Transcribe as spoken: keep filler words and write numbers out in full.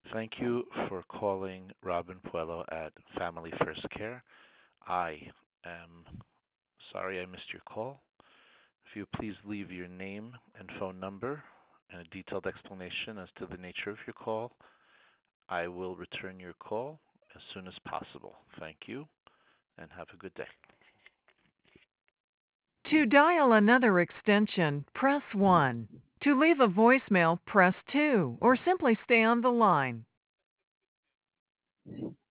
Thank you for calling Robin Puello at Family First Care. I am sorry I missed your call. If you please leave your name and phone number and a detailed explanation as to the nature of your call, I will return your call as soon as possible. Thank you and have a good day. To dial another extension, press one. To leave a voicemail, press two, or simply stay on the line.